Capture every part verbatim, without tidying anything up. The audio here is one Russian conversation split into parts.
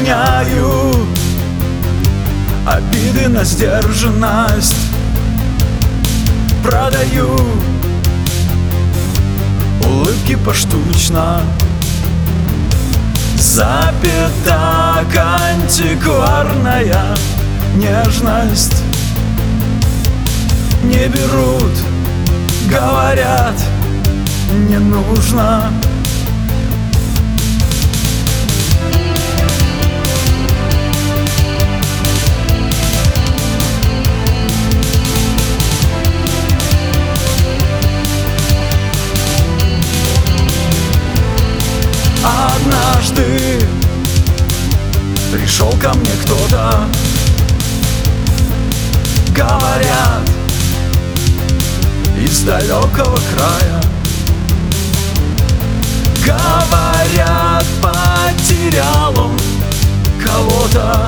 меняю обиды на сдержанность, продаю улыбки поштучно за пятак антикварная нежность. Не берут, говорят, не нужно. Однажды пришел ко мне кто-то, говорят, из далекого края. Говорят, потерял он кого-то,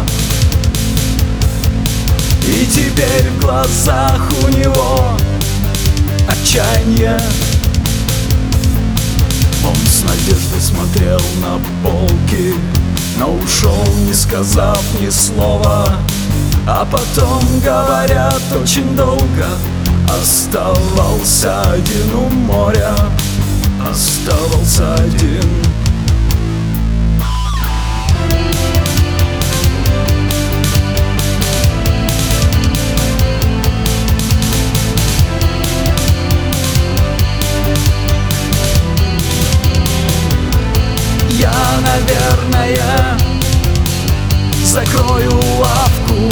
и теперь в глазах у него отчаяние. Он с надеждой смотрел на полки, но ушел, не сказав ни слова. А потом, говорят, очень долго оставался один у моря, оставался один. Я, наверное, закрою лавку.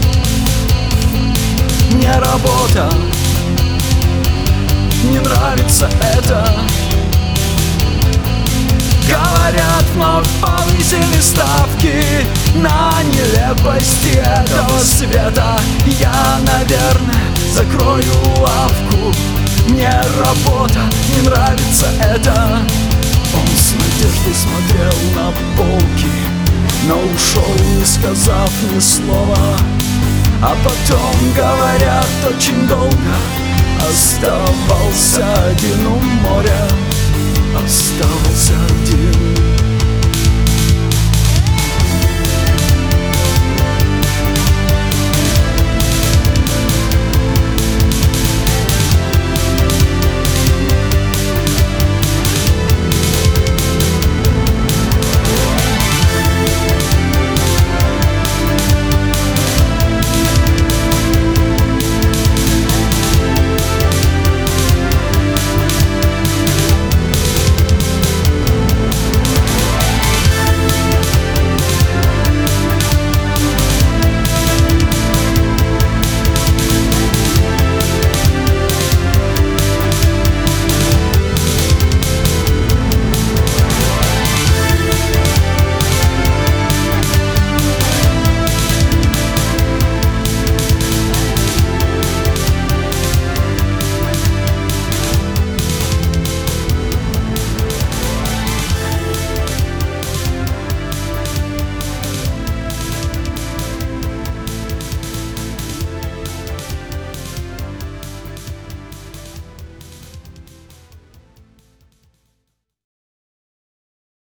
Мне работа, не нравится это. Говорят, вновь повысили ставки на нелепости этого света. Я, наверное, закрою лавку. Мне работа, не нравится это. Он с надеждой смотрел на полки, но ушел, не сказав ни слова. А потом, говорят, очень долго оставался один у моря, оставался один.